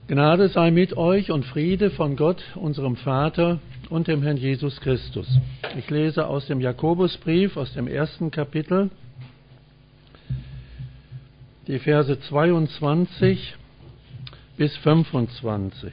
Gnade sei mit euch und Friede von Gott, unserem Vater und dem Herrn Jesus Christus. Ich lese aus dem Jakobusbrief, aus dem 1. Kapitel, die Verse 22 bis 25.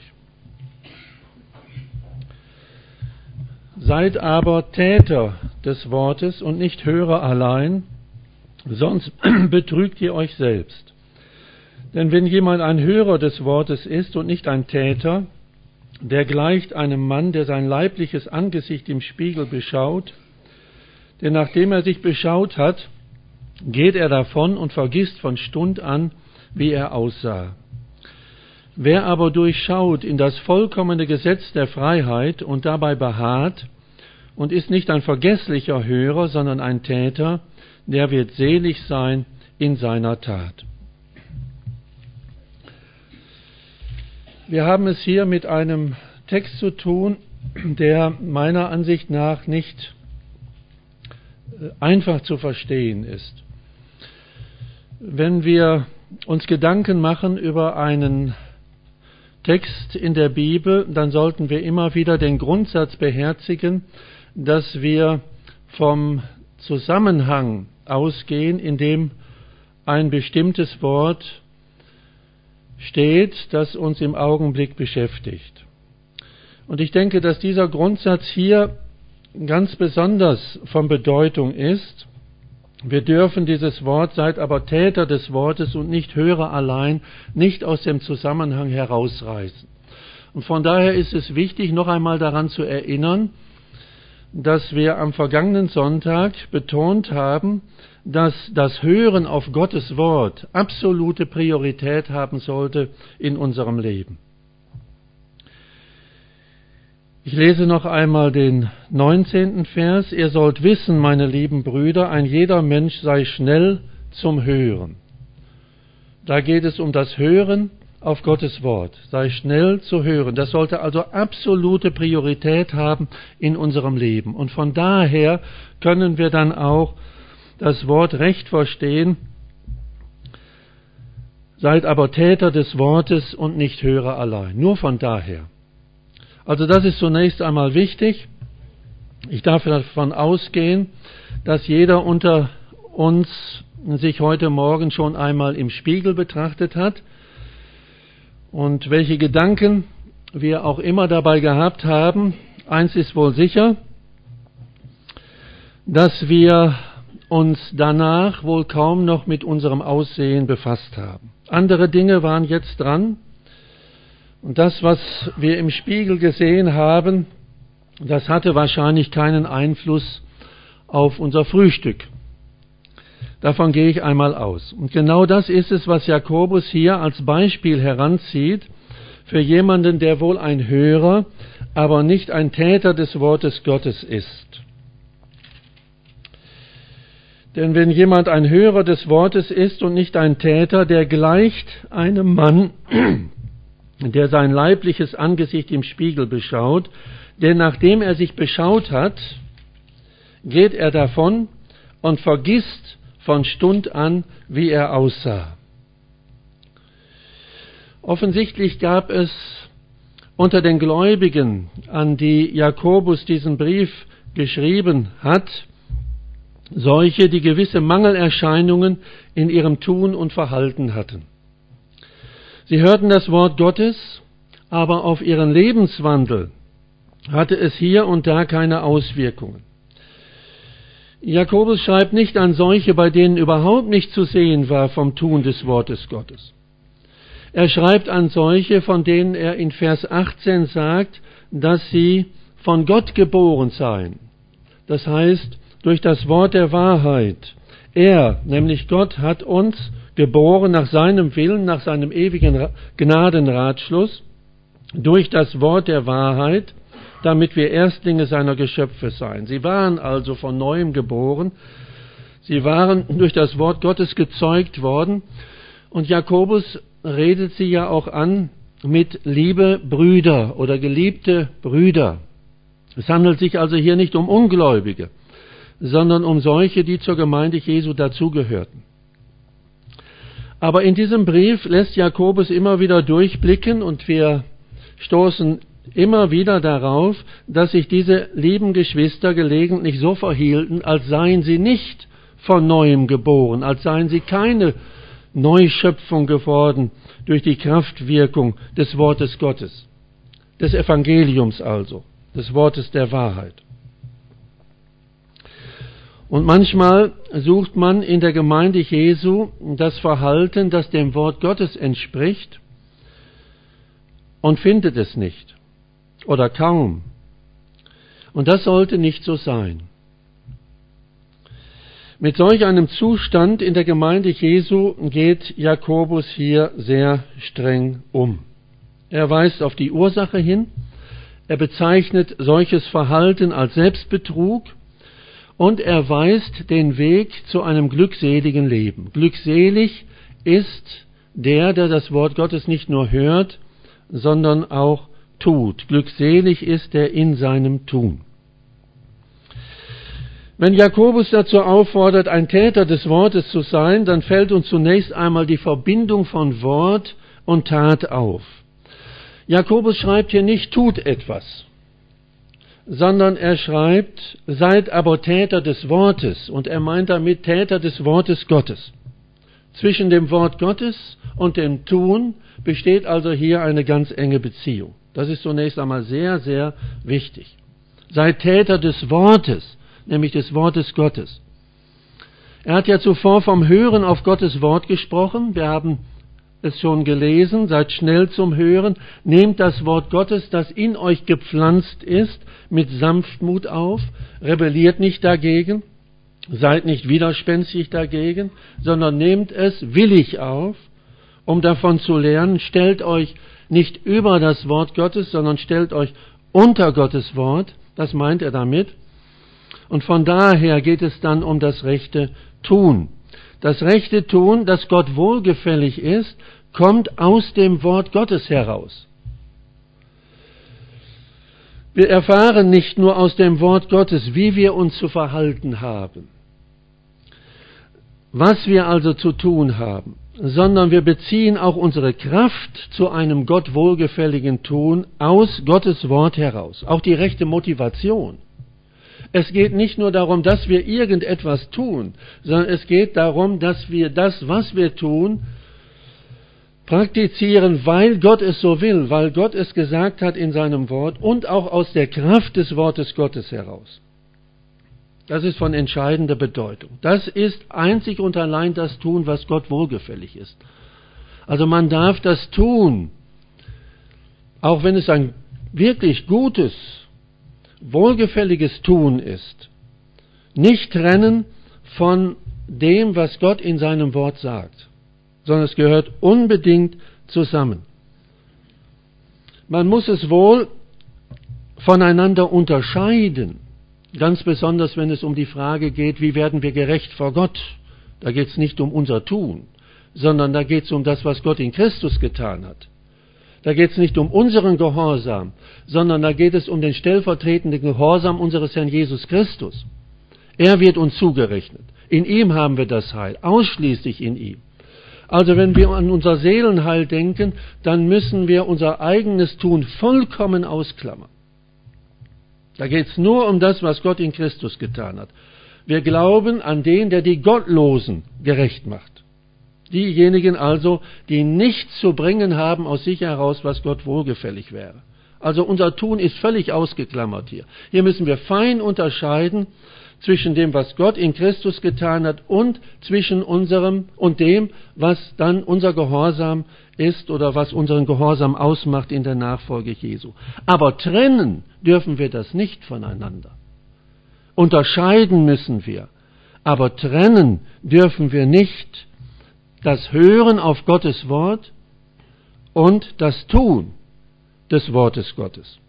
Seid aber Täter des Wortes und nicht Hörer allein, sonst betrügt ihr euch selbst. Denn wenn jemand ein Hörer des Wortes ist und nicht ein Täter, der gleicht einem Mann, der sein leibliches Angesicht im Spiegel beschaut, denn nachdem er sich beschaut hat, geht er davon und vergisst von Stund an, wie er aussah. Wer aber durchschaut in das vollkommene Gesetz der Freiheit und dabei beharrt und ist nicht ein vergesslicher Hörer, sondern ein Täter, der wird selig sein in seiner Tat. Wir haben es hier mit einem Text zu tun, der meiner Ansicht nach nicht einfach zu verstehen ist. Wenn wir uns Gedanken machen über einen Text in der Bibel, dann sollten wir immer wieder den Grundsatz beherzigen, dass wir vom Zusammenhang ausgehen, in dem ein bestimmtes Wort steht, das uns im Augenblick beschäftigt. Und ich denke, dass dieser Grundsatz hier ganz besonders von Bedeutung ist. Wir dürfen dieses Wort, seid aber Täter des Wortes und nicht Hörer allein, nicht aus dem Zusammenhang herausreißen. Und von daher ist es wichtig, noch einmal daran zu erinnern, dass wir am vergangenen Sonntag betont haben, dass das Hören auf Gottes Wort absolute Priorität haben sollte in unserem Leben. Ich lese noch einmal den 19. Vers. Ihr sollt wissen, meine lieben Brüder, ein jeder Mensch sei schnell zum Hören. Da geht es um das Hören auf Gottes Wort. Sei schnell zu hören. Das sollte also absolute Priorität haben in unserem Leben. Und von daher können wir dann auch das Wort recht verstehen. Seid aber Täter des Wortes und nicht Hörer allein. Nur von daher. Also das ist zunächst einmal wichtig. Ich darf davon ausgehen, dass jeder unter uns sich heute Morgen schon einmal im Spiegel betrachtet hat. Und welche Gedanken wir auch immer dabei gehabt haben, eins ist wohl sicher, dass wir uns danach wohl kaum noch mit unserem Aussehen befasst haben. Andere Dinge waren jetzt dran. Und das, was wir im Spiegel gesehen haben, das hatte wahrscheinlich keinen Einfluss auf unser Frühstück. Davon gehe ich einmal aus. Und genau das ist es, was Jakobus hier als Beispiel heranzieht für jemanden, der wohl ein Hörer, aber nicht ein Täter des Wortes Gottes ist. Denn wenn jemand ein Hörer des Wortes ist und nicht ein Täter, der gleicht einem Mann, der sein leibliches Angesicht im Spiegel beschaut, denn nachdem er sich beschaut hat, geht er davon und vergisst von Stund an, wie er aussah. Offensichtlich gab es unter den Gläubigen, an die Jakobus diesen Brief geschrieben hat, solche, die gewisse Mangelerscheinungen in ihrem Tun und Verhalten hatten. Sie hörten das Wort Gottes, aber auf ihren Lebenswandel hatte es hier und da keine Auswirkungen. Jakobus schreibt nicht an solche, bei denen überhaupt nicht zu sehen war vom Tun des Wortes Gottes. Er schreibt an solche, von denen er in Vers 18 sagt, dass sie von Gott geboren seien. Das heißt, durch das Wort der Wahrheit. Er, nämlich Gott, hat uns geboren nach seinem Willen, nach seinem ewigen Gnadenratschluss, durch das Wort der Wahrheit, damit wir Erstlinge seiner Geschöpfe seien. Sie waren also von Neuem geboren, sie waren durch das Wort Gottes gezeugt worden, und Jakobus redet sie ja auch an mit liebe Brüder oder geliebte Brüder. Es handelt sich also hier nicht um Ungläubige, sondern um solche, die zur Gemeinde Jesu dazugehörten. Aber in diesem Brief lässt Jakobus immer wieder durchblicken und wir stoßen immer wieder darauf, dass sich diese lieben Geschwister gelegentlich so verhielten, als seien sie nicht von Neuem geboren, als seien sie keine Neuschöpfung geworden durch die Kraftwirkung des Wortes Gottes, des Evangeliums also, des Wortes der Wahrheit. Und manchmal sucht man in der Gemeinde Jesu das Verhalten, das dem Wort Gottes entspricht, und findet es nicht oder kaum. Und das sollte nicht so sein. Mit solch einem Zustand in der Gemeinde Jesu geht Jakobus hier sehr streng um. Er weist auf die Ursache hin, er bezeichnet solches Verhalten als Selbstbetrug und er weist den Weg zu einem glückseligen Leben. Glückselig ist der das Wort Gottes nicht nur hört, sondern auch tut. Glückselig ist der in seinem Tun. Wenn Jakobus dazu auffordert, ein Täter des Wortes zu sein, dann fällt uns zunächst einmal die Verbindung von Wort und Tat auf. Jakobus schreibt hier nicht, tut etwas, sondern er schreibt, seid aber Täter des Wortes, und er meint damit Täter des Wortes Gottes. Zwischen dem Wort Gottes und dem Tun besteht also hier eine ganz enge Beziehung. Das ist zunächst einmal sehr, sehr wichtig. Seid Täter des Wortes, nämlich des Wortes Gottes. Er hat ja zuvor vom Hören auf Gottes Wort gesprochen. Wir haben es schon gelesen. Seid schnell zum Hören. Nehmt das Wort Gottes, das in euch gepflanzt ist, mit Sanftmut auf. Rebelliert nicht dagegen. Seid nicht widerspenstig dagegen, sondern nehmt es willig auf, um davon zu lernen. Stellt euch nicht über das Wort Gottes, sondern stellt euch unter Gottes Wort. Das meint er damit. Und von daher geht es dann um das rechte Tun. Das rechte Tun, das Gott wohlgefällig ist, kommt aus dem Wort Gottes heraus. Wir erfahren nicht nur aus dem Wort Gottes, wie wir uns zu verhalten haben, was wir also zu tun haben, sondern wir beziehen auch unsere Kraft zu einem Gott wohlgefälligen Tun aus Gottes Wort heraus. Auch die rechte Motivation. Es geht nicht nur darum, dass wir irgendetwas tun, sondern es geht darum, dass wir das, was wir tun, praktizieren, weil Gott es so will, weil Gott es gesagt hat in seinem Wort und auch aus der Kraft des Wortes Gottes heraus. Das ist von entscheidender Bedeutung. Das ist einzig und allein das Tun, was Gott wohlgefällig ist. Also man darf das tun, auch wenn es ein wirklich gutes, wohlgefälliges Tun ist, nicht trennen von dem, was Gott in seinem Wort sagt, sondern es gehört unbedingt zusammen. Man muss es wohl voneinander unterscheiden, ganz besonders wenn es um die Frage geht, wie werden wir gerecht vor Gott. Da geht es nicht um unser Tun, sondern da geht es um das, was Gott in Christus getan hat. Da geht es nicht um unseren Gehorsam, sondern da geht es um den stellvertretenden Gehorsam unseres Herrn Jesus Christus. Er wird uns zugerechnet. In ihm haben wir das Heil, ausschließlich in ihm. Also wenn wir an unser Seelenheil denken, dann müssen wir unser eigenes Tun vollkommen ausklammern. Da geht es nur um das, was Gott in Christus getan hat. Wir glauben an den, der die Gottlosen gerecht macht. Diejenigen also, die nichts zu bringen haben aus sich heraus, was Gott wohlgefällig wäre. Also unser Tun ist völlig ausgeklammert hier. Hier müssen wir fein unterscheiden zwischen dem, was Gott in Christus getan hat und zwischen unserem und dem, was dann unser Gehorsam ist oder was unseren Gehorsam ausmacht in der Nachfolge Jesu. Aber trennen dürfen wir das nicht voneinander. Unterscheiden müssen wir, aber trennen dürfen wir nicht das Hören auf Gottes Wort und das Tun des Wortes Gottes.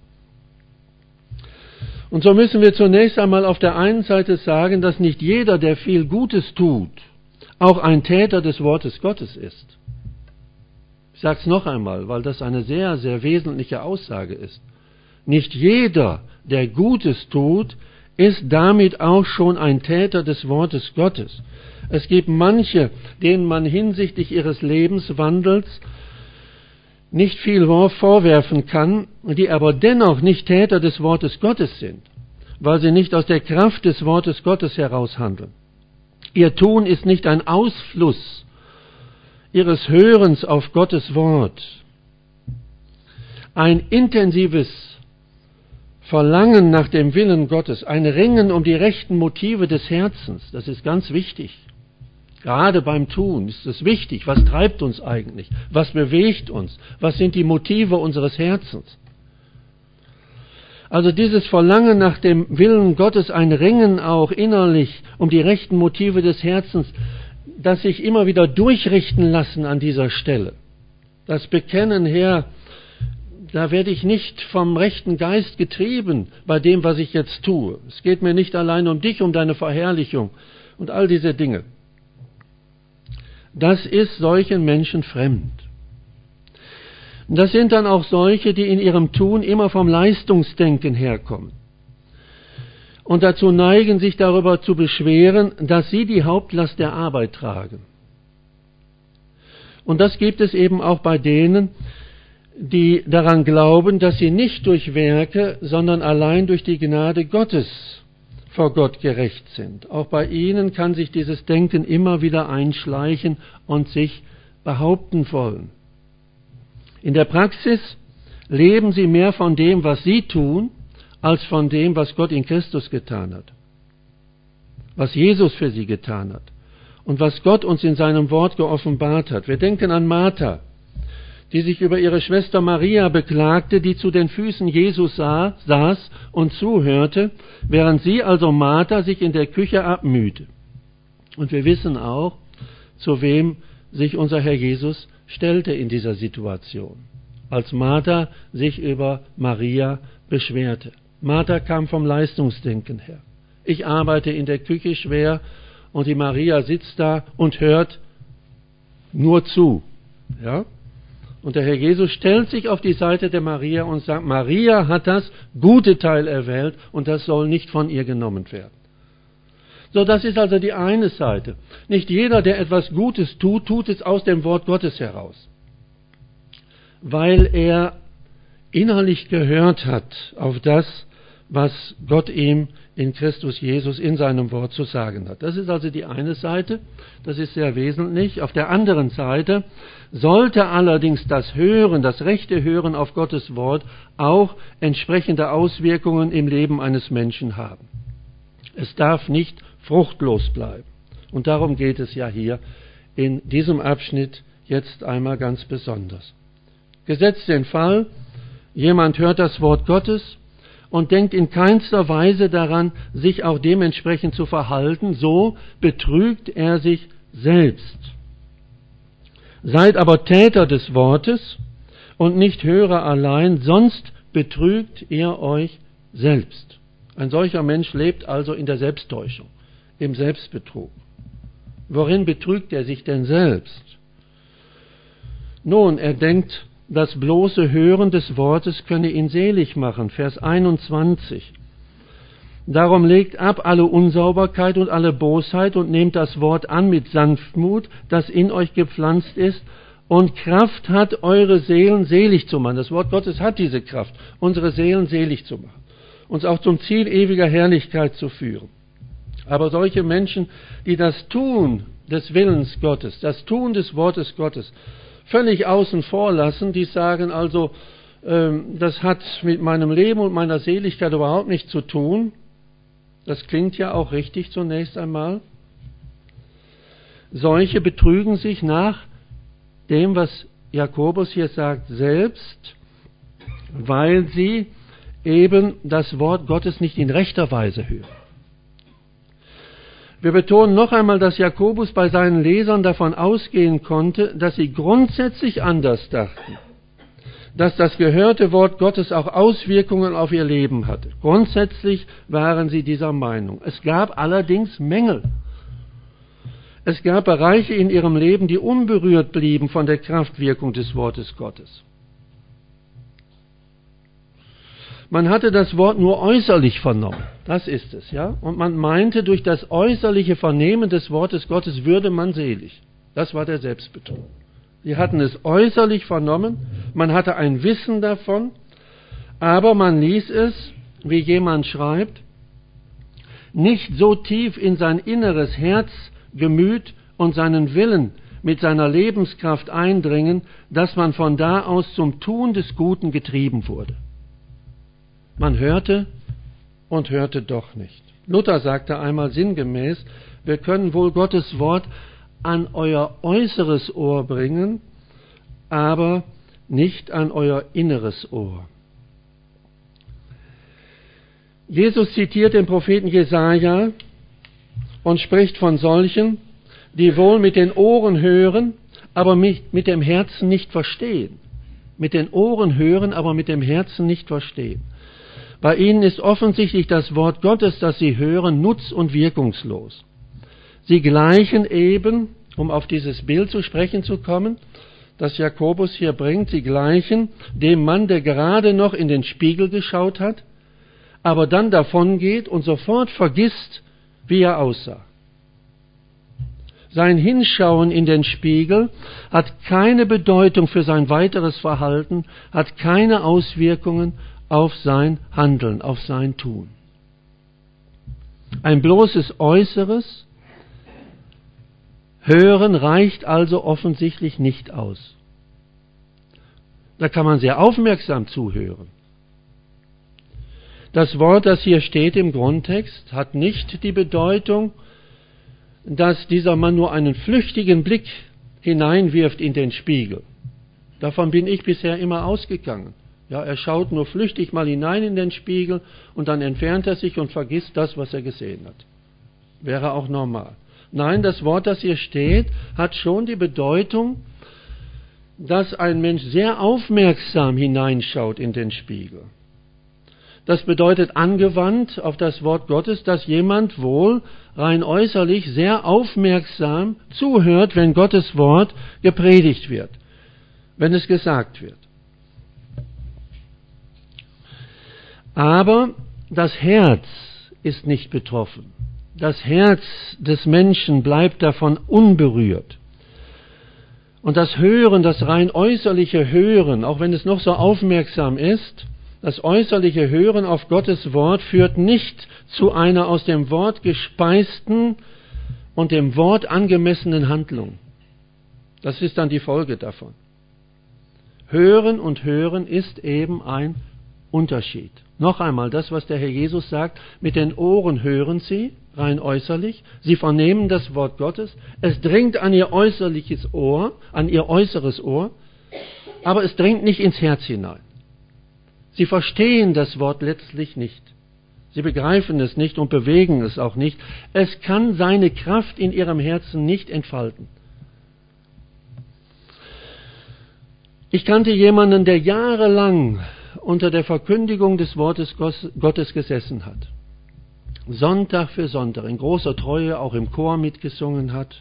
Und so müssen wir zunächst einmal auf der einen Seite sagen, dass nicht jeder, der viel Gutes tut, auch ein Täter des Wortes Gottes ist. Ich sage es noch einmal, weil das eine sehr, sehr wesentliche Aussage ist. Nicht jeder, der Gutes tut, ist damit auch schon ein Täter des Wortes Gottes. Es gibt manche, denen man hinsichtlich ihres Lebenswandels nicht viel vorwerfen kann, die aber dennoch nicht Täter des Wortes Gottes sind, weil sie nicht aus der Kraft des Wortes Gottes heraus handeln. Ihr Tun ist nicht ein Ausfluss ihres Hörens auf Gottes Wort. Ein intensives Verlangen nach dem Willen Gottes, ein Ringen um die rechten Motive des Herzens, das ist ganz wichtig. Gerade beim Tun ist es wichtig, was treibt uns eigentlich, was bewegt uns, was sind die Motive unseres Herzens. Also dieses Verlangen nach dem Willen Gottes, ein Ringen auch innerlich um die rechten Motive des Herzens, das sich immer wieder durchrichten lassen an dieser Stelle. Das Bekennen, Herr, da werde ich nicht vom rechten Geist getrieben bei dem, was ich jetzt tue. Es geht mir nicht allein um dich, um deine Verherrlichung und all diese Dinge. Das ist solchen Menschen fremd. Das sind dann auch solche, die in ihrem Tun immer vom Leistungsdenken herkommen und dazu neigen, sich darüber zu beschweren, dass sie die Hauptlast der Arbeit tragen. Und das gibt es eben auch bei denen, die daran glauben, dass sie nicht durch Werke, sondern allein durch die Gnade Gottes vor Gott gerecht sind. Auch bei ihnen kann sich dieses Denken immer wieder einschleichen und sich behaupten wollen. In der Praxis leben sie mehr von dem, was sie tun, als von dem, was Gott in Christus getan hat, was Jesus für sie getan hat und was Gott uns in seinem Wort geoffenbart hat. Wir denken an Martha, die sich über ihre Schwester Maria beklagte, die zu den Füßen Jesus saß und zuhörte, während sie, also Martha, sich in der Küche abmühte. Und wir wissen auch, zu wem sich unser Herr Jesus stellte in dieser Situation, als Martha sich über Maria beschwerte. Martha kam vom Leistungsdenken her. Ich arbeite in der Küche schwer und die Maria sitzt da und hört nur zu. Ja? Und der Herr Jesus stellt sich auf die Seite der Maria und sagt, Maria hat das gute Teil erwählt und das soll nicht von ihr genommen werden. So, das ist also die eine Seite. Nicht jeder, der etwas Gutes tut, tut es aus dem Wort Gottes heraus, weil er innerlich gehört hat auf das, was Gott ihm in Christus Jesus in seinem Wort zu sagen hat. Das ist also die eine Seite, das ist sehr wesentlich. Auf der anderen Seite sollte allerdings das Hören, das rechte Hören auf Gottes Wort auch entsprechende Auswirkungen im Leben eines Menschen haben. Es darf nicht fruchtlos bleiben. Und darum geht es ja hier in diesem Abschnitt jetzt einmal ganz besonders. Gesetzt den Fall, jemand hört das Wort Gottes und denkt in keinster Weise daran, sich auch dementsprechend zu verhalten, so betrügt er sich selbst. Seid aber Täter des Wortes und nicht Hörer allein, sonst betrügt ihr euch selbst. Ein solcher Mensch lebt also in der Selbsttäuschung, im Selbstbetrug. Worin betrügt er sich denn selbst? Nun, er denkt, das bloße Hören des Wortes könne ihn selig machen. Vers 21. Darum legt ab alle Unsauberkeit und alle Bosheit und nehmt das Wort an mit Sanftmut, das in euch gepflanzt ist und Kraft hat, eure Seelen selig zu machen. Das Wort Gottes hat diese Kraft, unsere Seelen selig zu machen, uns auch zum Ziel ewiger Herrlichkeit zu führen. Aber solche Menschen, die das Tun des Willens Gottes, das Tun des Wortes Gottes völlig außen vor lassen, die sagen also, das hat mit meinem Leben und meiner Seligkeit überhaupt nichts zu tun. Das klingt ja auch richtig zunächst einmal. Solche betrügen sich nach dem, was Jakobus hier sagt, selbst, weil sie eben das Wort Gottes nicht in rechter Weise hören. Wir betonen noch einmal, dass Jakobus bei seinen Lesern davon ausgehen konnte, dass sie grundsätzlich anders dachten, dass das gehörte Wort Gottes auch Auswirkungen auf ihr Leben hatte. Grundsätzlich waren sie dieser Meinung. Es gab allerdings Mängel. Es gab Bereiche in ihrem Leben, die unberührt blieben von der Kraftwirkung des Wortes Gottes. Man hatte das Wort nur äußerlich vernommen. Das ist es, ja. Und man meinte, durch das äußerliche Vernehmen des Wortes Gottes würde man selig. Das war der Selbstbetrug. Sie hatten es äußerlich vernommen, man hatte ein Wissen davon, aber man ließ es, wie jemand schreibt, nicht so tief in sein inneres Herz, Gemüt und seinen Willen mit seiner Lebenskraft eindringen, dass man von da aus zum Tun des Guten getrieben wurde. Man hörte und hörte doch nicht. Luther sagte einmal sinngemäß, wir können wohl Gottes Wort an euer äußeres Ohr bringen, aber nicht an euer inneres Ohr. Jesus zitiert den Propheten Jesaja und spricht von solchen, die wohl mit den Ohren hören, aber mit dem Herzen nicht verstehen. Mit den Ohren hören, aber mit dem Herzen nicht verstehen. Bei ihnen ist offensichtlich das Wort Gottes, das sie hören, nutz- und wirkungslos. Sie gleichen eben, um auf dieses Bild zu sprechen zu kommen, das Jakobus hier bringt, sie gleichen dem Mann, der gerade noch in den Spiegel geschaut hat, aber dann davongeht und sofort vergisst, wie er aussah. Sein Hinschauen in den Spiegel hat keine Bedeutung für sein weiteres Verhalten, hat keine Auswirkungen auf sein Handeln, auf sein Tun. Ein bloßes Äußeres Hören reicht also offensichtlich nicht aus. Da kann man sehr aufmerksam zuhören. Das Wort, das hier steht im Grundtext, hat nicht die Bedeutung, dass dieser Mann nur einen flüchtigen Blick hineinwirft in den Spiegel. Davon bin ich bisher immer ausgegangen. Ja, er schaut nur flüchtig mal hinein in den Spiegel und dann entfernt er sich und vergisst das, was er gesehen hat. Wäre auch normal. Nein, das Wort, das hier steht, hat schon die Bedeutung, dass ein Mensch sehr aufmerksam hineinschaut in den Spiegel. Das bedeutet angewandt auf das Wort Gottes, dass jemand wohl rein äußerlich sehr aufmerksam zuhört, wenn Gottes Wort gepredigt wird, wenn es gesagt wird. Aber das Herz ist nicht betroffen. Das Herz des Menschen bleibt davon unberührt. Und das Hören, das rein äußerliche Hören, auch wenn es noch so aufmerksam ist, das äußerliche Hören auf Gottes Wort führt nicht zu einer aus dem Wort gespeisten und dem Wort angemessenen Handlung. Das ist dann die Folge davon. Hören und Hören ist eben ein Unterschied. Noch einmal, das, was der Herr Jesus sagt, mit den Ohren hören sie, rein äußerlich, sie vernehmen das Wort Gottes, es dringt an ihr äußerliches Ohr, an ihr äußeres Ohr, aber es dringt nicht ins Herz hinein. Sie verstehen das Wort letztlich nicht. Sie begreifen es nicht und bewegen es auch nicht. Es kann seine Kraft in ihrem Herzen nicht entfalten. Ich kannte jemanden, der jahrelang unter der Verkündigung des Wortes Gottes gesessen hat. Sonntag für Sonntag, in großer Treue auch im Chor mitgesungen hat.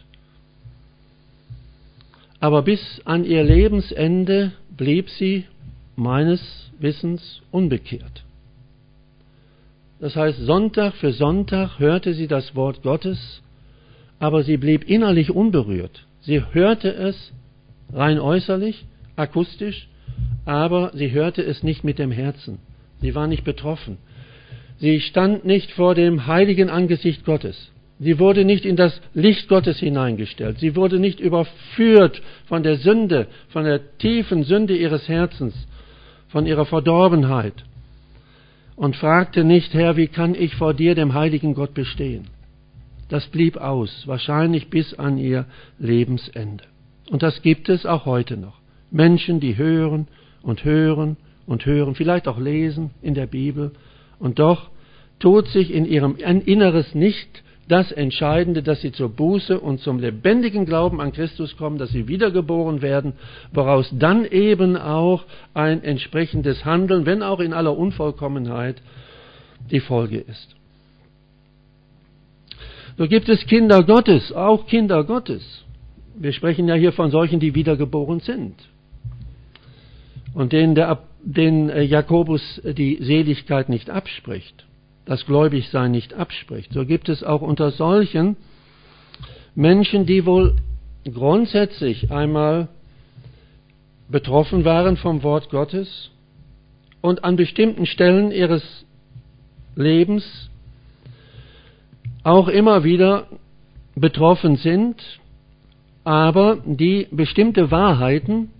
Aber bis an ihr Lebensende blieb sie meines Wissens unbekehrt. Das heißt, Sonntag für Sonntag hörte sie das Wort Gottes, aber sie blieb innerlich unberührt. Sie hörte es rein äußerlich, akustisch, aber sie hörte es nicht mit dem Herzen. Sie war nicht betroffen. Sie stand nicht vor dem heiligen Angesicht Gottes. Sie wurde nicht in das Licht Gottes hineingestellt. Sie wurde nicht überführt von der Sünde, von der tiefen Sünde ihres Herzens, von ihrer Verdorbenheit und fragte nicht, Herr, wie kann ich vor dir, dem heiligen Gott, bestehen? Das blieb aus, wahrscheinlich bis an ihr Lebensende. Und das gibt es auch heute noch. Menschen, die hören und hören und hören, vielleicht auch lesen in der Bibel, und doch tut sich in ihrem Inneres nicht das Entscheidende, dass sie zur Buße und zum lebendigen Glauben an Christus kommen, dass sie wiedergeboren werden, woraus dann eben auch ein entsprechendes Handeln, wenn auch in aller Unvollkommenheit, die Folge ist. So gibt es Kinder Gottes, auch Kinder Gottes. Wir sprechen ja hier von solchen, die wiedergeboren sind und denen der den Jakobus die Seligkeit nicht abspricht, das Gläubigsein nicht abspricht, so gibt es auch unter solchen Menschen, die wohl grundsätzlich einmal betroffen waren vom Wort Gottes und an bestimmten Stellen ihres Lebens auch immer wieder betroffen sind, aber die bestimmte Wahrheiten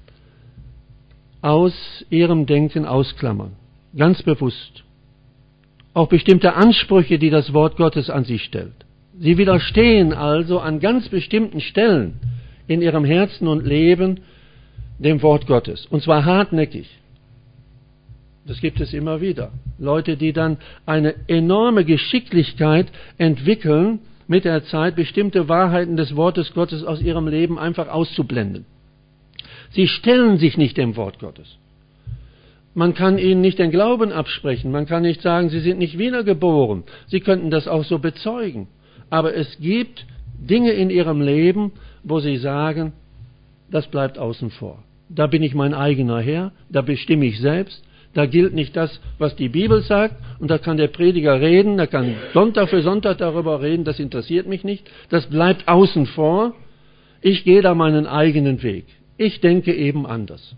aus ihrem Denken ausklammern, ganz bewusst. Auch bestimmte Ansprüche, die das Wort Gottes an sie stellt. Sie widerstehen also an ganz bestimmten Stellen in ihrem Herzen und Leben dem Wort Gottes, und zwar hartnäckig. Das gibt es immer wieder. Leute, die dann eine enorme Geschicklichkeit entwickeln, mit der Zeit bestimmte Wahrheiten des Wortes Gottes aus ihrem Leben einfach auszublenden. Sie stellen sich nicht dem Wort Gottes. Man kann ihnen nicht den Glauben absprechen. Man kann nicht sagen, sie sind nicht wiedergeboren. Sie könnten das auch so bezeugen. Aber es gibt Dinge in ihrem Leben, wo sie sagen, das bleibt außen vor. Da bin ich mein eigener Herr, da bestimme ich selbst. Da gilt nicht das, was die Bibel sagt, und da kann der Prediger reden, da kann Sonntag für Sonntag darüber reden, das interessiert mich nicht. Das bleibt außen vor. Ich gehe da meinen eigenen Weg. Ich denke eben anders.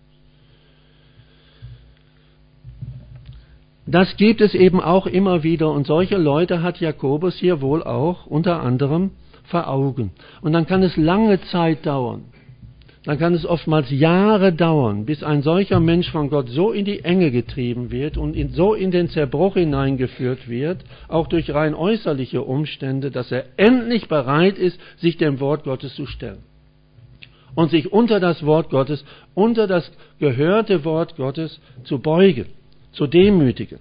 Das gibt es eben auch immer wieder, und solche Leute hat Jakobus hier wohl auch unter anderem vor Augen. Und dann kann es lange Zeit dauern. Dann kann es oftmals Jahre dauern, bis ein solcher Mensch von Gott so in die Enge getrieben wird und so in den Zerbruch hineingeführt wird, auch durch rein äußerliche Umstände, dass er endlich bereit ist, sich dem Wort Gottes zu stellen und sich unter das Wort Gottes, unter das gehörte Wort Gottes zu beugen, zu demütigen.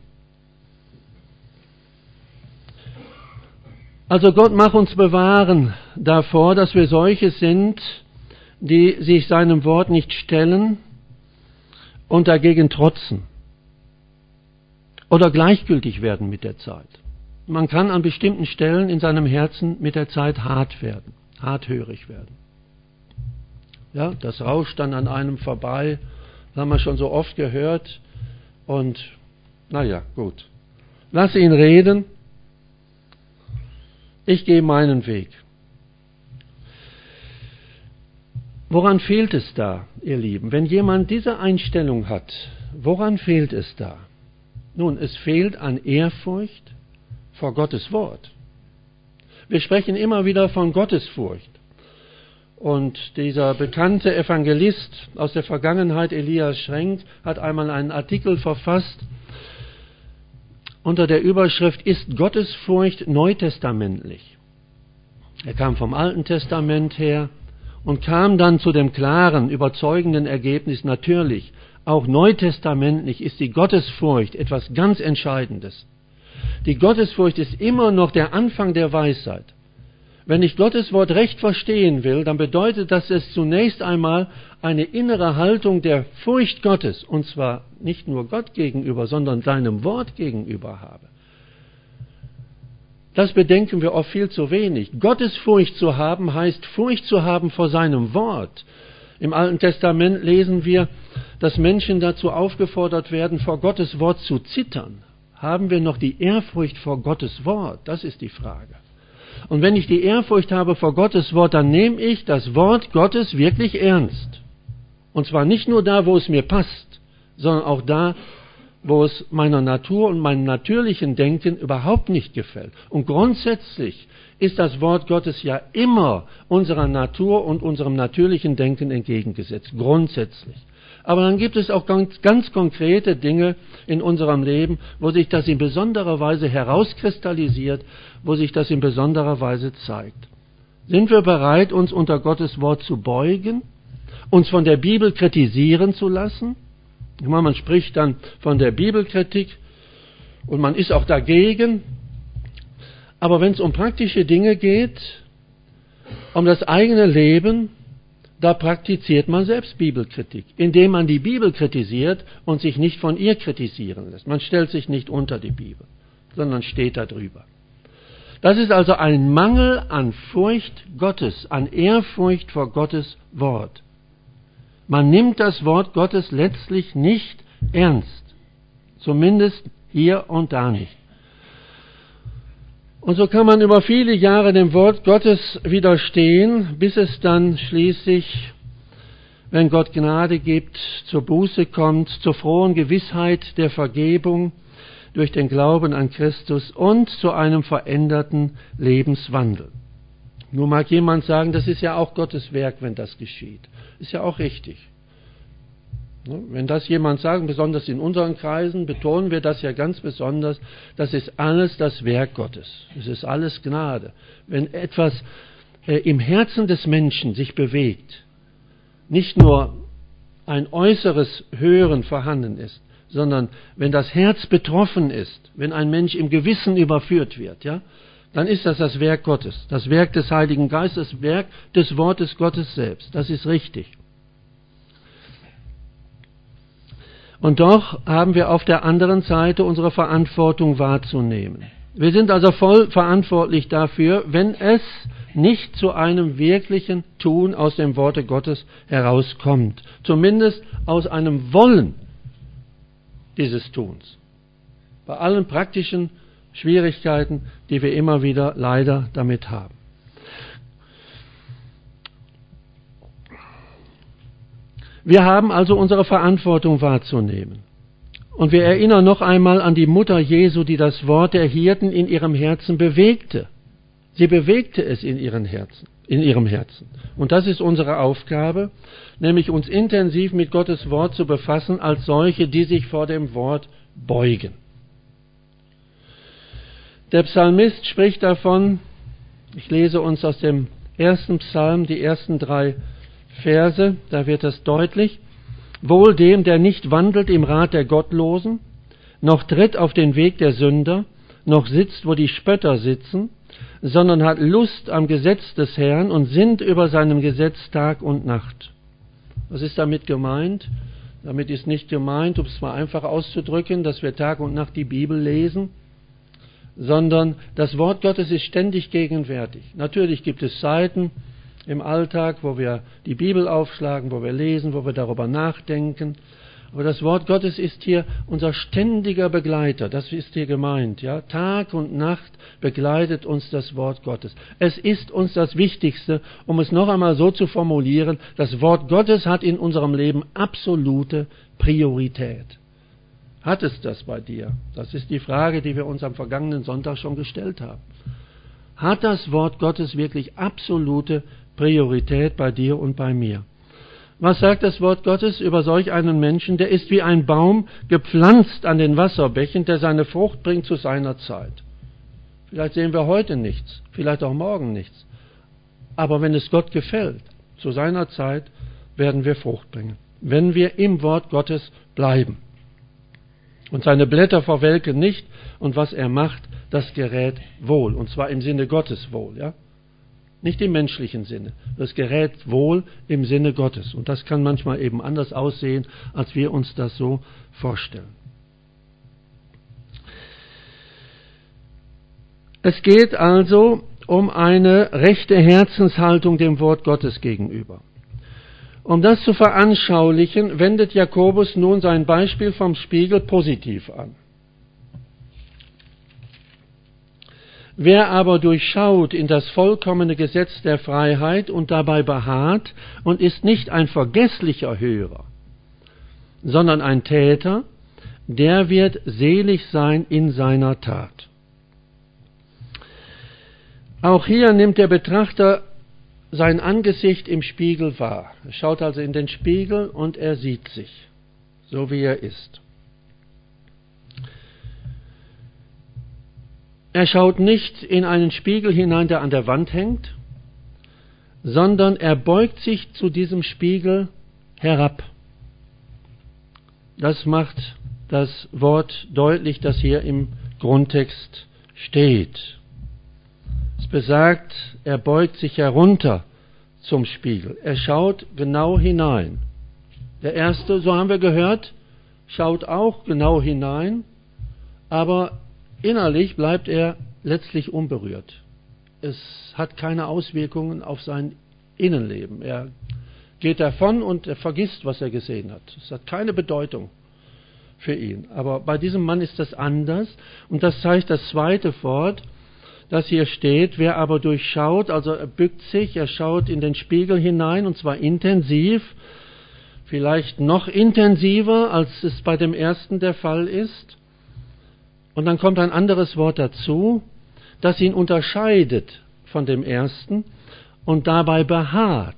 Also Gott mag uns bewahren davor, dass wir solche sind, die sich seinem Wort nicht stellen und dagegen trotzen oder gleichgültig werden mit der Zeit. Man kann an bestimmten Stellen in seinem Herzen mit der Zeit hart werden, harthörig werden. Ja, das rauscht dann an einem vorbei, das haben wir schon so oft gehört, und naja, gut. Lass ihn reden, ich gehe meinen Weg. Woran fehlt es da, ihr Lieben? Wenn jemand diese Einstellung hat, woran fehlt es da? Nun, es fehlt an Ehrfurcht vor Gottes Wort. Wir sprechen immer wieder von Gottesfurcht. Und dieser bekannte Evangelist aus der Vergangenheit, Elias Schrenk, hat einmal einen Artikel verfasst unter der Überschrift „Ist Gottesfurcht neutestamentlich?" Er kam vom Alten Testament her und kam dann zu dem klaren, überzeugenden Ergebnis, natürlich, auch neutestamentlich ist die Gottesfurcht etwas ganz Entscheidendes. Die Gottesfurcht ist immer noch der Anfang der Weisheit. Wenn ich Gottes Wort recht verstehen will, dann bedeutet das, es zunächst einmal eine innere Haltung der Furcht Gottes, und zwar nicht nur Gott gegenüber, sondern seinem Wort gegenüber habe. Das bedenken wir oft viel zu wenig. Gottesfurcht zu haben, heißt Furcht zu haben vor seinem Wort. Im Alten Testament lesen wir, dass Menschen dazu aufgefordert werden, vor Gottes Wort zu zittern. Haben wir noch die Ehrfurcht vor Gottes Wort? Das ist die Frage. Und wenn ich die Ehrfurcht habe vor Gottes Wort, dann nehme ich das Wort Gottes wirklich ernst. Und zwar nicht nur da, wo es mir passt, sondern auch da, wo es meiner Natur und meinem natürlichen Denken überhaupt nicht gefällt. Und grundsätzlich ist das Wort Gottes ja immer unserer Natur und unserem natürlichen Denken entgegengesetzt. Grundsätzlich. Aber dann gibt es auch ganz konkrete Dinge in unserem Leben, wo sich das in besonderer Weise herauskristallisiert, wo sich das in besonderer Weise zeigt. Sind wir bereit, uns unter Gottes Wort zu beugen, uns von der Bibel kritisieren zu lassen? Ich meine, man spricht dann von der Bibelkritik und man ist auch dagegen. Aber wenn es um praktische Dinge geht, um das eigene Leben, da praktiziert man selbst Bibelkritik, indem man die Bibel kritisiert und sich nicht von ihr kritisieren lässt. Man stellt sich nicht unter die Bibel, sondern steht darüber. Das ist also ein Mangel an Furcht Gottes, an Ehrfurcht vor Gottes Wort. Man nimmt das Wort Gottes letztlich nicht ernst. Zumindest hier und da nicht. Und so kann man über viele Jahre dem Wort Gottes widerstehen, bis es dann schließlich, wenn Gott Gnade gibt, zur Buße kommt, zur frohen Gewissheit der Vergebung durch den Glauben an Christus und zu einem veränderten Lebenswandel. Nun mag jemand sagen, das ist ja auch Gottes Werk, wenn das geschieht. Ist ja auch richtig. Wenn das jemand sagt, besonders in unseren Kreisen, betonen wir das ja ganz besonders, das ist alles das Werk Gottes. Es ist alles Gnade. Wenn etwas im Herzen des Menschen sich bewegt, nicht nur ein äußeres Hören vorhanden ist, sondern wenn das Herz betroffen ist, wenn ein Mensch im Gewissen überführt wird, ja, dann ist das Werk Gottes, das Werk des Heiligen Geistes, das Werk des Wortes Gottes selbst. Das ist richtig. Und doch haben wir auf der anderen Seite unsere Verantwortung wahrzunehmen. Wir sind also voll verantwortlich dafür, wenn es nicht zu einem wirklichen Tun aus dem Worte Gottes herauskommt. Zumindest aus einem Wollen dieses Tuns. Bei allen praktischen Schwierigkeiten, die wir immer wieder leider damit haben. Wir haben also unsere Verantwortung wahrzunehmen. Und wir erinnern noch einmal an die Mutter Jesu, die das Wort der Hirten in ihrem Herzen bewegte. Sie bewegte es in ihrem Herzen. Und das ist unsere Aufgabe, nämlich uns intensiv mit Gottes Wort zu befassen, als solche, die sich vor dem Wort beugen. Der Psalmist spricht davon, ich lese uns aus dem ersten Psalm die ersten 3 Verse, da wird das deutlich. Wohl dem, der nicht wandelt im Rat der Gottlosen, noch tritt auf den Weg der Sünder, noch sitzt, wo die Spötter sitzen, sondern hat Lust am Gesetz des Herrn und sinnt über seinem Gesetz Tag und Nacht. Was ist damit gemeint? Damit ist nicht gemeint, um es mal einfach auszudrücken, dass wir Tag und Nacht die Bibel lesen, sondern das Wort Gottes ist ständig gegenwärtig. Natürlich gibt es Zeiten im Alltag, wo wir die Bibel aufschlagen, wo wir lesen, wo wir darüber nachdenken. Aber das Wort Gottes ist hier unser ständiger Begleiter. Das ist hier gemeint. Ja? Tag und Nacht begleitet uns das Wort Gottes. Es ist uns das Wichtigste, um es noch einmal so zu formulieren, das Wort Gottes hat in unserem Leben absolute Priorität. Hat es das bei dir? Das ist die Frage, die wir uns am vergangenen Sonntag schon gestellt haben. Hat das Wort Gottes wirklich absolute Priorität bei dir und bei mir? Was sagt das Wort Gottes über solch einen Menschen? Der ist wie ein Baum gepflanzt an den Wasserbächen, der seine Frucht bringt zu seiner Zeit. Vielleicht sehen wir heute nichts, vielleicht auch morgen nichts. Aber wenn es Gott gefällt, zu seiner Zeit werden wir Frucht bringen, wenn wir im Wort Gottes bleiben. Und seine Blätter verwelken nicht, und was er macht, das gerät wohl. Und zwar im Sinne Gottes wohl, ja? Nicht im menschlichen Sinne. Das gerät wohl im Sinne Gottes. Und das kann manchmal eben anders aussehen, als wir uns das so vorstellen. Es geht also um eine rechte Herzenshaltung dem Wort Gottes gegenüber. Um das zu veranschaulichen, wendet Jakobus nun sein Beispiel vom Spiegel positiv an. Wer aber durchschaut in das vollkommene Gesetz der Freiheit und dabei beharrt und ist nicht ein vergesslicher Hörer, sondern ein Täter, der wird selig sein in seiner Tat. Auch hier nimmt der Betrachter sein Angesicht im Spiegel wahr. Er schaut also in den Spiegel und er sieht sich, so wie er ist. Er schaut nicht in einen Spiegel hinein, der an der Wand hängt, sondern er beugt sich zu diesem Spiegel herab. Das macht das Wort deutlich, das hier im Grundtext steht. Es besagt, er beugt sich herunter zum Spiegel. Er schaut genau hinein. Der Erste, so haben wir gehört, schaut auch genau hinein, aber innerlich bleibt er letztlich unberührt. Es hat keine Auswirkungen auf sein Innenleben. Er geht davon und er vergisst, was er gesehen hat. Es hat keine Bedeutung für ihn. Aber bei diesem Mann ist das anders. Und das zeigt das zweite Wort, das hier steht. Wer aber durchschaut, also er bückt sich, er schaut in den Spiegel hinein, und zwar intensiv, vielleicht noch intensiver, als es bei dem ersten der Fall ist. Und dann kommt ein anderes Wort dazu, das ihn unterscheidet von dem ersten und dabei beharrt.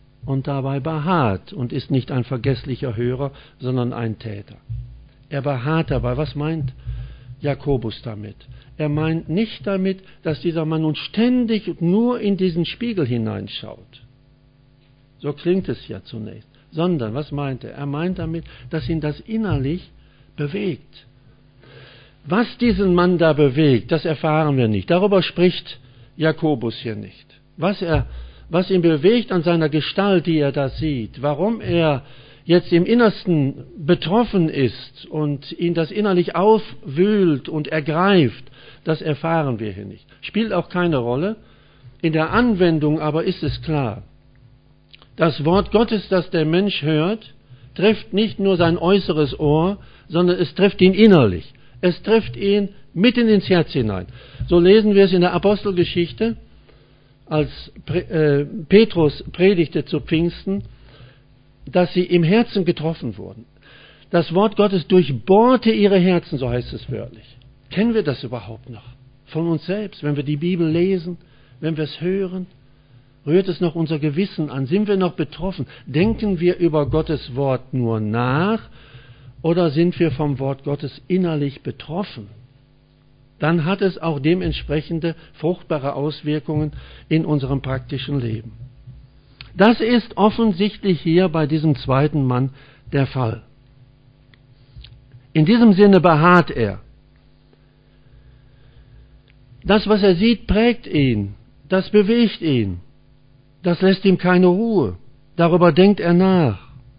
Und ist nicht ein vergesslicher Hörer, sondern ein Täter. Er beharrt dabei. Was meint Jakobus damit? Er meint nicht damit, dass dieser Mann nun ständig nur in diesen Spiegel hineinschaut. So klingt es ja zunächst. Sondern, was meint er? Er meint damit, dass ihn das innerlich bewegt. Was diesen Mann da bewegt, das erfahren wir nicht. Darüber spricht Jakobus hier nicht. Was ihn bewegt an seiner Gestalt, die er da sieht, warum er jetzt im Innersten betroffen ist und ihn das innerlich aufwühlt und ergreift, das erfahren wir hier nicht. Spielt auch keine Rolle. In der Anwendung aber ist es klar. Das Wort Gottes, das der Mensch hört, trifft nicht nur sein äußeres Ohr, sondern es trifft ihn innerlich. Es trifft ihn mitten ins Herz hinein. So lesen wir es in der Apostelgeschichte, als Petrus predigte zu Pfingsten, dass sie im Herzen getroffen wurden. Das Wort Gottes durchbohrte ihre Herzen, so heißt es wörtlich. Kennen wir das überhaupt noch? Von uns selbst, wenn wir die Bibel lesen, wenn wir es hören, rührt es noch unser Gewissen an? Sind wir noch betroffen? Denken wir über Gottes Wort nur nach oder sind wir vom Wort Gottes innerlich betroffen? Dann hat es auch dementsprechende fruchtbare Auswirkungen in unserem praktischen Leben. Das ist offensichtlich hier bei diesem zweiten Mann der Fall. In diesem Sinne beharrt er. Das, was er sieht, prägt ihn, das bewegt ihn, das lässt ihm keine Ruhe, darüber denkt er nach.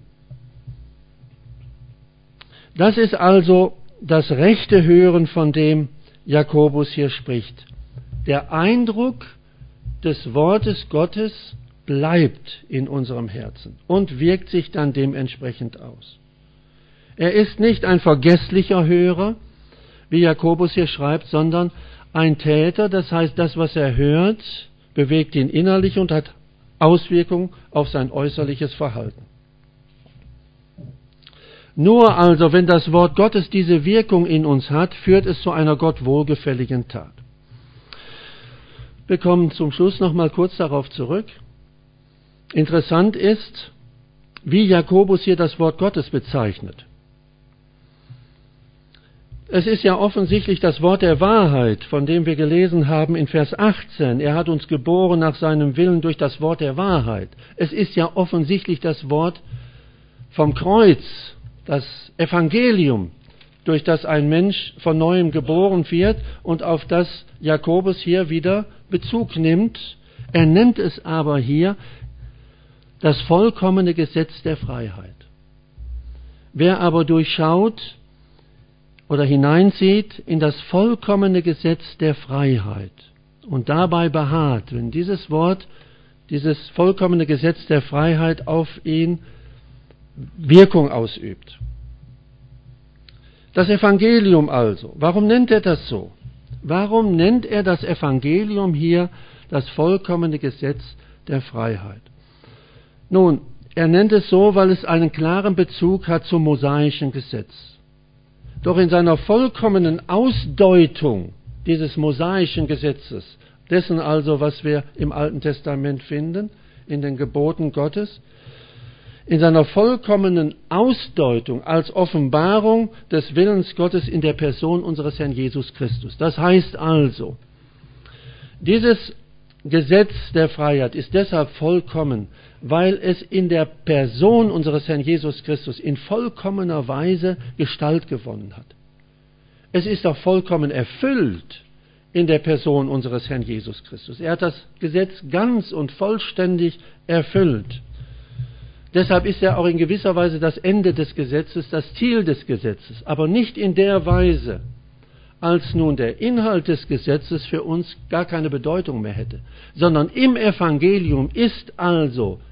Das ist also das rechte Hören, von dem Jakobus hier spricht. Der Eindruck des Wortes Gottes bleibt in unserem Herzen und wirkt sich dann dementsprechend aus. Er ist nicht ein vergesslicher Hörer, wie Jakobus hier schreibt, sondern ein Täter, das heißt, das, was er hört, bewegt ihn innerlich und hat Auswirkungen auf sein äußerliches Verhalten. Nur also, wenn das Wort Gottes diese Wirkung in uns hat, führt es zu einer Gott wohlgefälligen Tat. Wir kommen zum Schluss noch mal kurz darauf zurück. Interessant ist, wie Jakobus hier das Wort Gottes bezeichnet. Es ist ja offensichtlich das Wort der Wahrheit, von dem wir gelesen haben in Vers 18. Er hat uns geboren nach seinem Willen durch das Wort der Wahrheit. Es ist ja offensichtlich das Wort vom Kreuz, das Evangelium, durch das ein Mensch von neuem geboren wird und auf das Jakobus hier wieder Bezug nimmt. Er nennt es aber hier das vollkommene Gesetz der Freiheit. Wer aber durchschaut oder hineinzieht in das vollkommene Gesetz der Freiheit und dabei beharrt, wenn dieses Wort, dieses vollkommene Gesetz der Freiheit auf ihn Wirkung ausübt. Das Evangelium also, warum nennt er das so? Warum nennt er das Evangelium hier das vollkommene Gesetz der Freiheit? Nun, er nennt es so, weil es einen klaren Bezug hat zum mosaischen Gesetz. Doch in seiner vollkommenen Ausdeutung dieses mosaischen Gesetzes, dessen also, was wir im Alten Testament finden, in den Geboten Gottes, in seiner vollkommenen Ausdeutung als Offenbarung des Willens Gottes in der Person unseres Herrn Jesus Christus. Das heißt also, dieses Gesetz der Freiheit ist deshalb vollkommen, weil es in der Person unseres Herrn Jesus Christus in vollkommener Weise Gestalt gewonnen hat. Es ist auch vollkommen erfüllt in der Person unseres Herrn Jesus Christus. Er hat das Gesetz ganz und vollständig erfüllt. Deshalb ist er auch in gewisser Weise das Ende des Gesetzes, das Ziel des Gesetzes, aber nicht in der Weise, als nun der Inhalt des Gesetzes für uns gar keine Bedeutung mehr hätte, sondern im Evangelium ist also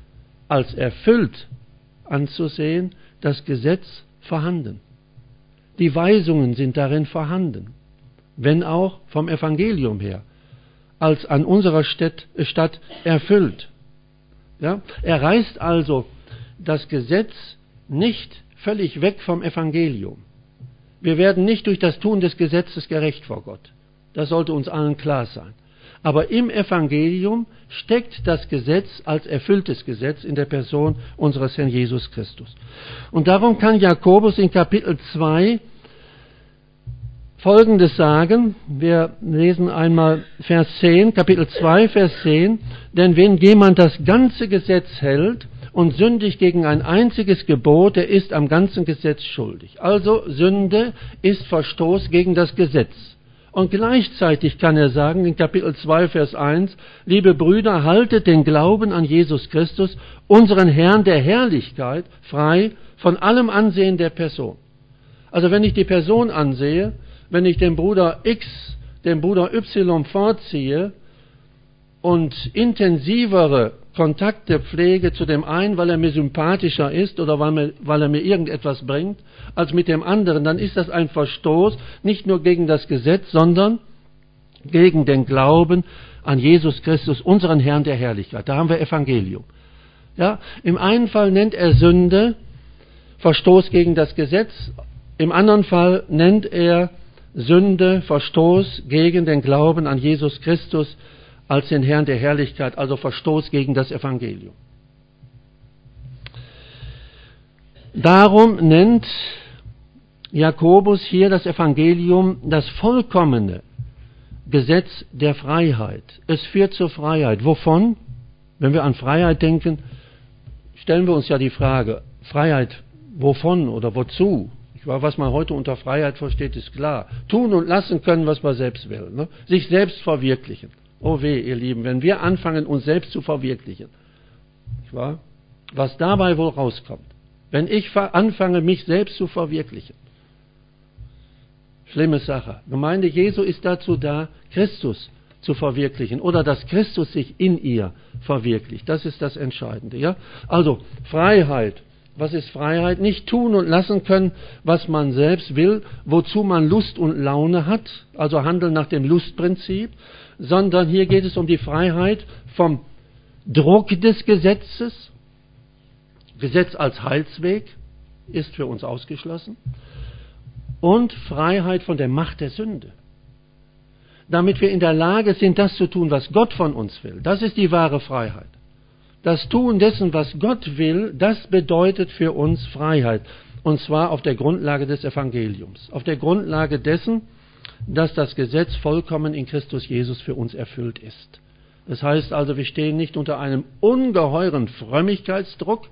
als erfüllt anzusehen, das Gesetz vorhanden. Die Weisungen sind darin vorhanden, wenn auch vom Evangelium her, als an unserer Stadt erfüllt. Ja? Er reißt also das Gesetz nicht völlig weg vom Evangelium. Wir werden nicht durch das Tun des Gesetzes gerecht vor Gott. Das sollte uns allen klar sein. Aber im Evangelium steckt das Gesetz als erfülltes Gesetz in der Person unseres Herrn Jesus Christus. Und darum kann Jakobus in Kapitel 2 Folgendes sagen. Wir lesen einmal Vers 10, Kapitel 2, Vers 10. Denn wenn jemand das ganze Gesetz hält und sündigt gegen ein einziges Gebot, der ist am ganzen Gesetz schuldig. Also Sünde ist Verstoß gegen das Gesetz. Und gleichzeitig kann er sagen in Kapitel 2, Vers 1, liebe Brüder, haltet den Glauben an Jesus Christus, unseren Herrn der Herrlichkeit, frei von allem Ansehen der Person. Also wenn ich die Person ansehe, wenn ich den Bruder X, den Bruder Y vorziehe und intensivere Kontakte pflege zu dem einen, weil er mir sympathischer ist oder weil er mir irgendetwas bringt, als mit dem anderen, dann ist das ein Verstoß nicht nur gegen das Gesetz, sondern gegen den Glauben an Jesus Christus, unseren Herrn der Herrlichkeit. Da haben wir Evangelium. Ja, im einen Fall nennt er Sünde, Verstoß gegen das Gesetz, im anderen Fall nennt er Sünde, Verstoß gegen den Glauben an Jesus Christus als den Herrn der Herrlichkeit, also Verstoß gegen das Evangelium. Darum nennt Jakobus hier das Evangelium das vollkommene Gesetz der Freiheit. Es führt zur Freiheit. Wovon? Wenn wir an Freiheit denken, stellen wir uns ja die Frage, Freiheit wovon oder wozu? Was man heute unter Freiheit versteht, ist klar. Tun und lassen können, was man selbst will. Ne? Sich selbst verwirklichen. Oh weh, ihr Lieben, wenn wir anfangen, uns selbst zu verwirklichen, nicht wahr? Was dabei wohl rauskommt, wenn ich anfange, mich selbst zu verwirklichen. Schlimme Sache. Gemeinde Jesu ist dazu da, Christus zu verwirklichen oder dass Christus sich in ihr verwirklicht. Das ist das Entscheidende. Ja? Also Freiheit. Was ist Freiheit? Nicht tun und lassen können, was man selbst will, wozu man Lust und Laune hat, also handeln nach dem Lustprinzip, sondern hier geht es um die Freiheit vom Druck des Gesetzes. Gesetz als Heilsweg ist für uns ausgeschlossen. Und Freiheit von der Macht der Sünde. Damit wir in der Lage sind, das zu tun, was Gott von uns will. Das ist die wahre Freiheit. Das Tun dessen, was Gott will, das bedeutet für uns Freiheit. Und zwar auf der Grundlage des Evangeliums. Auf der Grundlage dessen, dass das Gesetz vollkommen in Christus Jesus für uns erfüllt ist. Das heißt also, wir stehen nicht unter einem ungeheuren Frömmigkeitsdruck,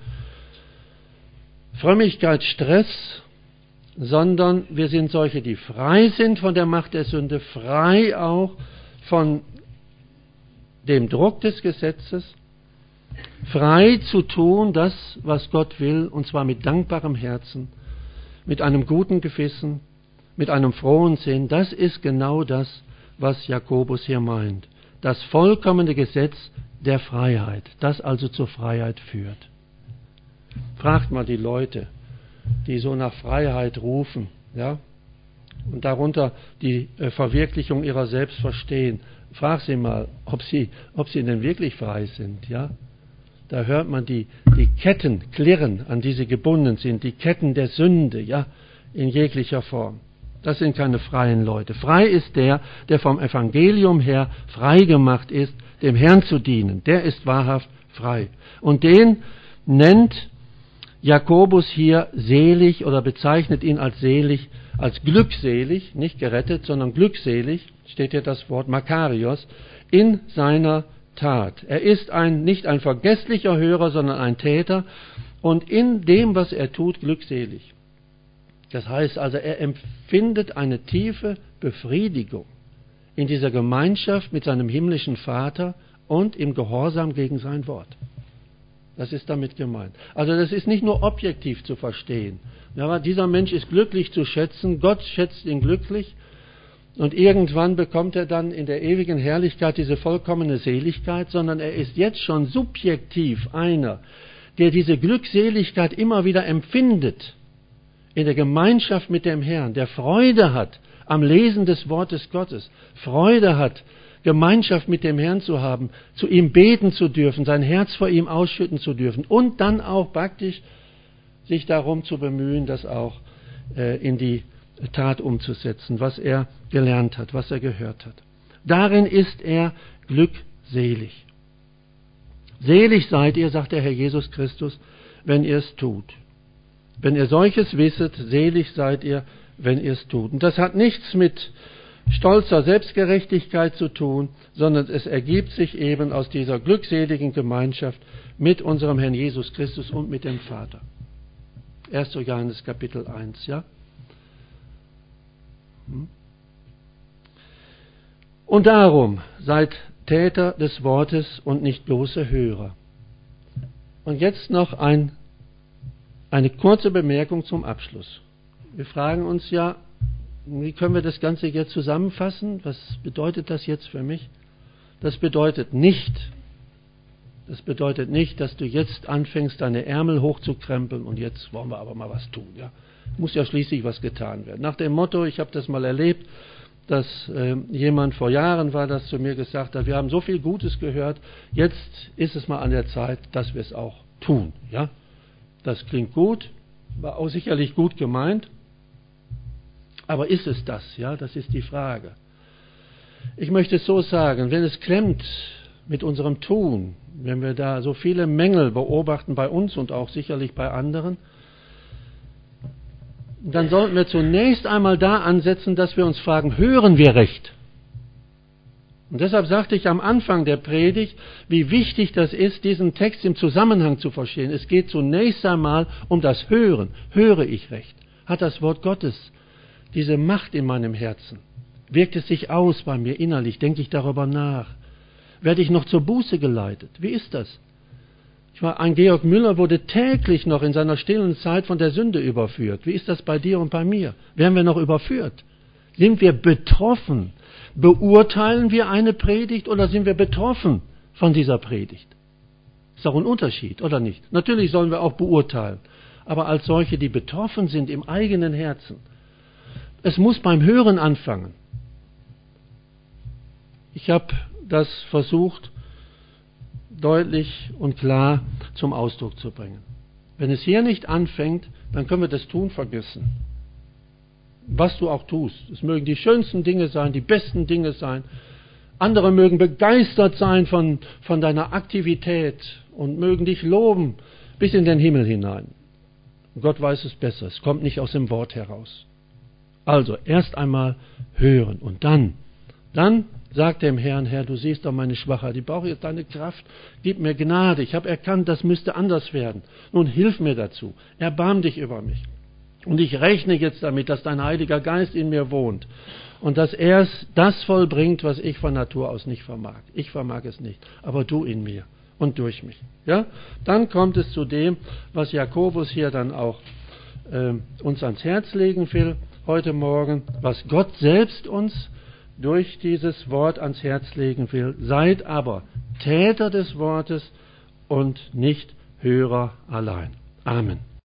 Frömmigkeitsstress, sondern wir sind solche, die frei sind von der Macht der Sünde, frei auch von dem Druck des Gesetzes, frei zu tun, das, was Gott will, und zwar mit dankbarem Herzen, mit einem guten Gewissen, mit einem frohen Sinn. Das ist genau das, was Jakobus hier meint. Das vollkommene Gesetz der Freiheit, das also zur Freiheit führt. Fragt mal die Leute, die so nach Freiheit rufen, ja, und darunter die Verwirklichung ihrer selbst verstehen. Frag sie mal, ob sie denn wirklich frei sind, ja. Da hört man die Ketten klirren, an die sie gebunden sind, die Ketten der Sünde, ja, in jeglicher Form. Das sind keine freien Leute. Frei ist der vom Evangelium her frei gemacht ist, dem Herrn zu dienen. Der ist wahrhaft frei. Und den nennt Jakobus hier selig oder bezeichnet ihn als selig, als glückselig, nicht gerettet, sondern glückselig, steht hier das Wort Makarios, in seiner Tat. Er ist nicht ein vergesslicher Hörer, sondern ein Täter und in dem, was er tut, glückselig. Das heißt also, er empfindet eine tiefe Befriedigung in dieser Gemeinschaft mit seinem himmlischen Vater und im Gehorsam gegen sein Wort. Das ist damit gemeint. Also das ist nicht nur objektiv zu verstehen. Ja, dieser Mensch ist glücklich zu schätzen, Gott schätzt ihn glücklich und irgendwann bekommt er dann in der ewigen Herrlichkeit diese vollkommene Seligkeit, sondern er ist jetzt schon subjektiv einer, der diese Glückseligkeit immer wieder empfindet in der Gemeinschaft mit dem Herrn, der Freude hat am Lesen des Wortes Gottes, Freude hat, Gemeinschaft mit dem Herrn zu haben, zu ihm beten zu dürfen, sein Herz vor ihm ausschütten zu dürfen und dann auch praktisch sich darum zu bemühen, das auch in die Tat umzusetzen, was er gelernt hat, was er gehört hat. Darin ist er glückselig. Selig seid ihr, sagt der Herr Jesus Christus, wenn ihr es tut. Wenn ihr solches wisset, selig seid ihr, wenn ihr es tut. Und das hat nichts mit stolzer Selbstgerechtigkeit zu tun, sondern es ergibt sich eben aus dieser glückseligen Gemeinschaft mit unserem Herrn Jesus Christus und mit dem Vater. 1. Johannes Kapitel 1, ja? Und darum seid Täter des Wortes und nicht bloße Hörer. Und jetzt noch eine kurze Bemerkung zum Abschluss. Wir fragen uns ja, wie können wir das Ganze jetzt zusammenfassen? Was bedeutet das jetzt für mich? Das bedeutet nicht, dass du jetzt anfängst, deine Ärmel hochzukrempeln und jetzt wollen wir aber mal was tun. Ja? Muss ja schließlich was getan werden. Nach dem Motto, ich habe das mal erlebt, dass jemand vor Jahren war, das zu mir gesagt hat, wir haben so viel Gutes gehört, jetzt ist es mal an der Zeit, dass wir es auch tun. Ja? Das klingt gut, war auch sicherlich gut gemeint, aber ist es das? Ja, das ist die Frage. Ich möchte es so sagen, wenn es klemmt mit unserem Tun, wenn wir da so viele Mängel beobachten bei uns und auch sicherlich bei anderen, dann sollten wir zunächst einmal da ansetzen, dass wir uns fragen, hören wir recht? Und deshalb sagte ich am Anfang der Predigt, wie wichtig das ist, diesen Text im Zusammenhang zu verstehen. Es geht zunächst einmal um das Hören. Höre ich recht? Hat das Wort Gottes diese Macht in meinem Herzen? Wirkt es sich aus bei mir innerlich? Denke ich darüber nach? Werde ich noch zur Buße geleitet? Wie ist das? Ein Georg Müller wurde täglich noch in seiner stillen Zeit von der Sünde überführt. Wie ist das bei dir und bei mir? Werden wir noch überführt? Sind wir betroffen? Beurteilen wir eine Predigt oder sind wir betroffen von dieser Predigt? Ist doch ein Unterschied, oder nicht? Natürlich sollen wir auch beurteilen, aber als solche, die betroffen sind im eigenen Herzen. Es muss beim Hören anfangen. Ich habe das versucht, deutlich und klar zum Ausdruck zu bringen. Wenn es hier nicht anfängt, dann können wir das Tun vergessen. Was du auch tust. Es mögen die schönsten Dinge sein, die besten Dinge sein. Andere mögen begeistert sein von deiner Aktivität und mögen dich loben bis in den Himmel hinein. Gott weiß es besser. Es kommt nicht aus dem Wort heraus. Also, erst einmal hören und dann sagt dem Herrn, Herr, du siehst doch meine Schwachheit, ich brauche jetzt deine Kraft, gib mir Gnade, ich habe erkannt, das müsste anders werden. Nun hilf mir dazu, erbarm dich über mich. Und ich rechne jetzt damit, dass dein Heiliger Geist in mir wohnt und dass er das vollbringt, was ich von Natur aus nicht vermag. Ich vermag es nicht, aber du in mir und durch mich. Ja? Dann kommt es zu dem, was Jakobus hier dann auch uns ans Herz legen will heute Morgen, was Gott selbst uns durch dieses Wort ans Herz legen will. Seid aber Täter des Wortes und nicht Hörer allein. Amen.